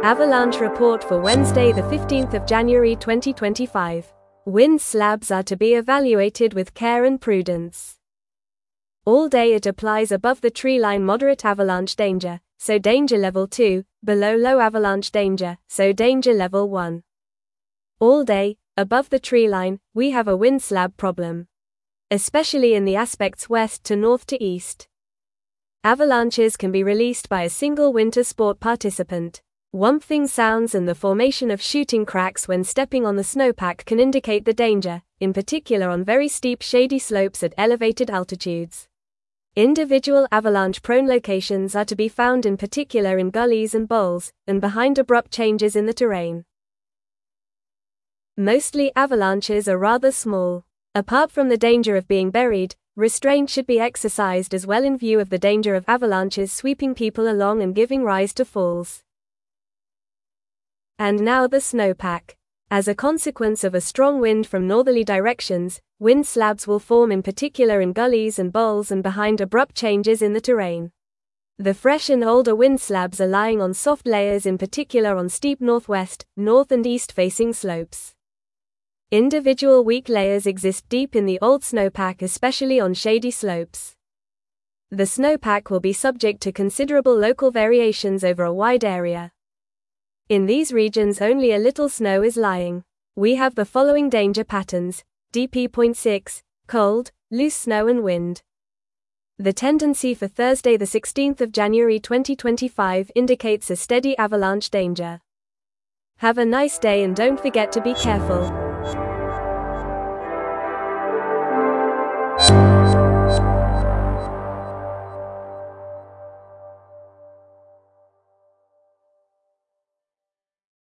Avalanche report for Wednesday, the 15th of January 2025. Wind slabs are to be evaluated with care and prudence. All day it applies above the treeline moderate avalanche danger, so danger level 2, below low avalanche danger, so danger level 1. All day, above the treeline, we have a wind slab problem, especially in the aspects west to north to east. Avalanches can be released by a single winter sport participant. Whumping sounds and the formation of shooting cracks when stepping on the snowpack can indicate the danger, in particular on very steep shady slopes at elevated altitudes. Individual avalanche-prone locations are to be found in particular in gullies and bowls, and behind abrupt changes in the terrain. Mostly avalanches are rather small. Apart from the danger of being buried, restraint should be exercised as well in view of the danger of avalanches sweeping people along and giving rise to falls. And now the snowpack. As a consequence of a strong wind from northerly directions, wind slabs will form in particular in gullies and bowls and behind abrupt changes in the terrain. The fresh and older wind slabs are lying on soft layers in particular on steep northwest, north and east facing slopes. Individual weak layers exist deep in the old snowpack, especially on shady slopes. The snowpack will be subject to considerable local variations over a wide area. In these regions only a little snow is lying. We have the following danger patterns: DP.6, cold, loose snow and wind. The tendency for Thursday the 16th of January 2025 indicates a steady avalanche danger. Have a nice day and don't forget to be careful.